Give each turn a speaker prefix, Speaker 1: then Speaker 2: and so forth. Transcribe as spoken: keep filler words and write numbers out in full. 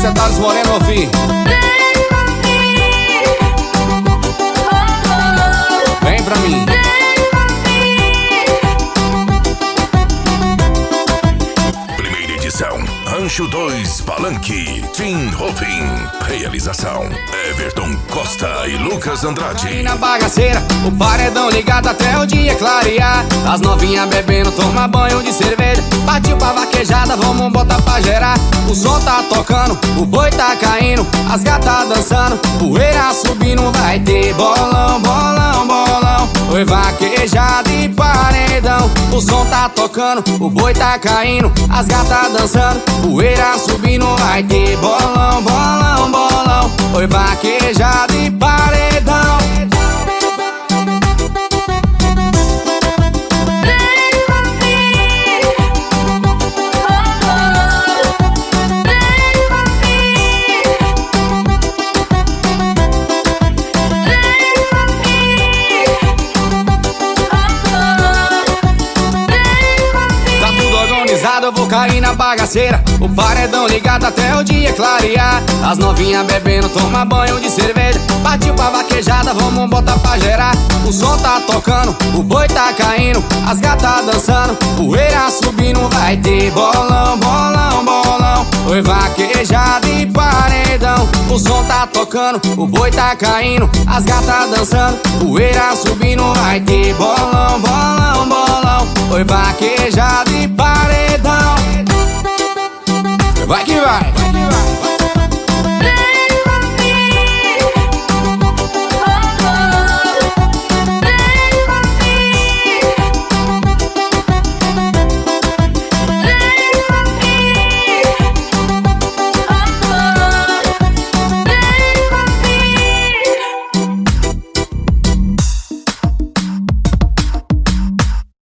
Speaker 1: é Thales Moreno, meu filho. Vem pra mim.
Speaker 2: Primeira edição, Rancho dois Palanque, Team Hoping. Realização, Everton Costa e Lucas Andrade.
Speaker 1: Aí na bagaceira, o paredão ligado até o dia clarear. As novinhas bebendo, toma banho de cerveja. Partiu pra vaquejada, vamos botar pra gerar. O som tá tocando, o boi tá caindo, as gatas dançando, poeira subindo. Vai ter bolão, bolão, bolão. Oi, vaquejada e paredão. O som tá tocando, o boi tá caindo, as gatas dançando, poeira subindo. Vai ter bolão, bolão, bolão. Oi, vaquejada e paredão. Eu vou cair na bagaceira, o paredão ligado até o dia clarear. As novinhas bebendo, toma banho de cerveja. Partiu pra vaquejada, vamos botar pra gerar. O som tá tocando, o boi tá caindo, as gatas dançando, poeira subindo. Vai ter bolão, bolão, bolão. Oi, vaquejada e paredão. O som tá tocando, o boi tá caindo, as gatas dançando, poeira subindo. Vai ter bolão, bolão, bolão. Oi, vaquejada e paredão. Vai que vai!